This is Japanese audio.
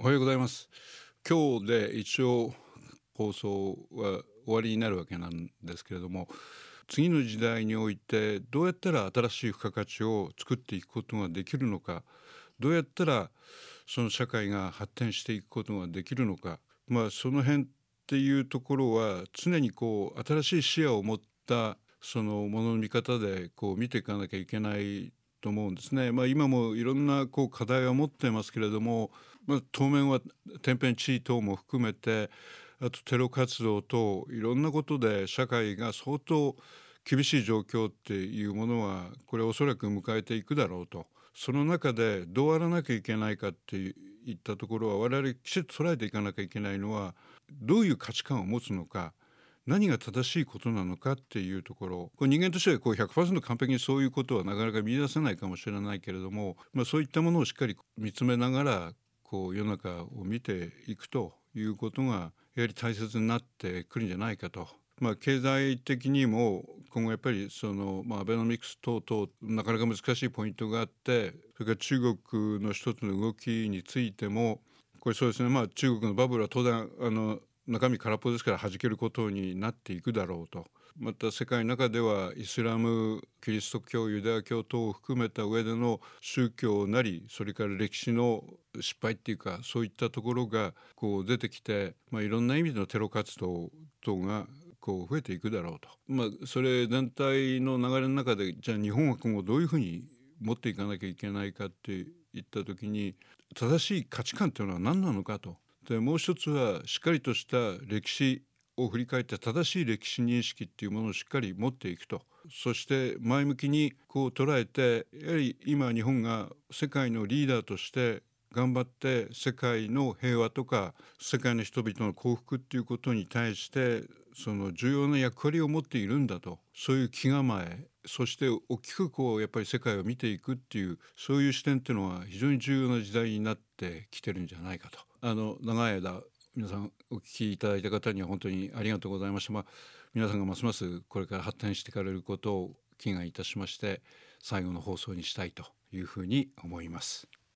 おはようございます。今日で一応放送は終わりになるわけなんですけれども、次の時代においてどうやったら新しい付加価値を作っていくことができるのか、どうやったらその社会が発展していくことができるのか、その辺っていうところは常に新しい視野を持ったそのものの見方で見ていかなきゃいけないと思うんですね。今もいろんな課題は持ってますけれども、当面は天変地異等も含めて、あとテロ活動等いろんなことで社会が相当厳しい状況っていうものはこれおそらく迎えていくだろうと。その中でどうあらなきゃいけないかっていったところは、我々きちっと捉えていかなきゃいけないのは、どういう価値観を持つのか、何が正しいことなのかっていうところ、人間としては100% 完璧にそういうことはなかなか見出せないかもしれないけれども、そういったものをしっかり見つめながら世の中を見ていくということがやはり大切になってくるんじゃないかと。経済的にも今後やっぱりアベノミクス等々なかなか難しいポイントがあって、それから中国の一つの動きについてもこれそうですね、中国のバブルは当然中身空っぽですから弾けることになっていくだろうと。また世界の中ではイスラム、キリスト教、ユダヤ教等を含めた上での宗教なり、それから歴史の失敗っていうか、そういったところが出てきて、いろんな意味でのテロ活動等が増えていくだろうと。それ全体の流れの中で、じゃあ日本は今後どういうふうに持っていかなきゃいけないかっていった時に、正しい価値観というのは何なのかと。でもう一つはしっかりとした歴史を振り返って正しい歴史認識っていうものをしっかり持っていくと。そして前向きに捉えて、やはり今日本が世界のリーダーとして頑張って世界の平和とか世界の人々の幸福っていうことに対してその重要な役割を持っているんだと、そういう気構え、そして大きくやっぱり世界を見ていくっていうそういう視点っていうのは非常に重要な時代になってきてるんじゃないかと。長い間皆さんお聞きいただいた方には本当にありがとうございました。皆さんがますますこれから発展していかれることを祈願いたしまして、最後の放送にしたいというふうに思います。